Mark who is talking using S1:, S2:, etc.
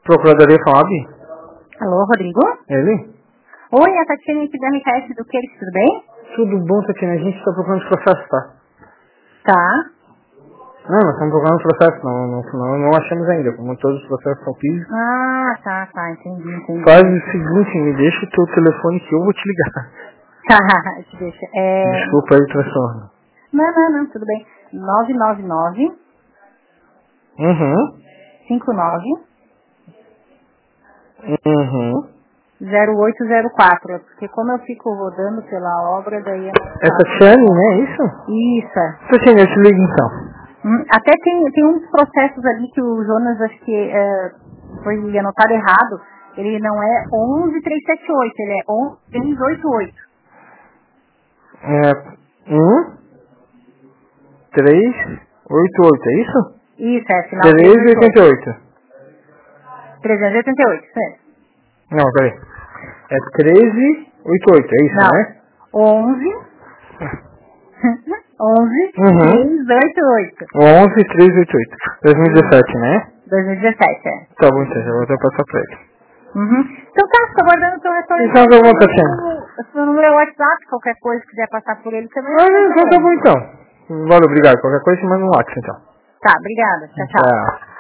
S1: Procuradoria FAB?
S2: Alô, Rodrigo?
S1: Ele?
S2: Oi, a Tatiana aqui da MKS do Queires, tudo bem?
S1: Tudo bom, Tatiana? A gente está procurando os processos, tá?
S2: Tá.
S1: Não, nós estamos procurando os processos, não achamos ainda, como todos os processos são físicos.
S2: Ah, tá, entendi.
S1: Faz o seguinte, me deixa o teu telefone que eu vou te ligar.
S2: Tá, deixa.
S1: Desculpa aí o transtorno.
S2: Não, tudo bem. 999 59 0804, porque como eu fico rodando pela obra, daí é mais
S1: É
S2: fácil.
S1: Tatiane, né? Isso?
S2: Isso, é.
S1: Tatiane, eu te ligo então.
S2: Até tem uns processos ali que o Jonas, acho que foi anotado errado. Ele não é 11378, ele é 11388.
S1: É 1388, é isso?
S2: Isso, é final
S1: 1388.
S2: 388, isso é.
S1: Não, peraí. É 1388, é isso,
S2: Não.
S1: né?
S2: 11 388.
S1: 11388. 2017, né?
S2: 2017, é.
S1: Tá bom, então, já vou até passar pra ele.
S2: Então tá, tô aguardando o teu retorno.
S1: Então tá bom, Tatiana.
S2: Seu número é o WhatsApp, qualquer coisa que quiser passar por ele também.
S1: Então tá bom então. Valeu, obrigado. Qualquer coisa, manda um WhatsApp então.
S2: Tá, obrigada. Tchau.
S1: Tchau.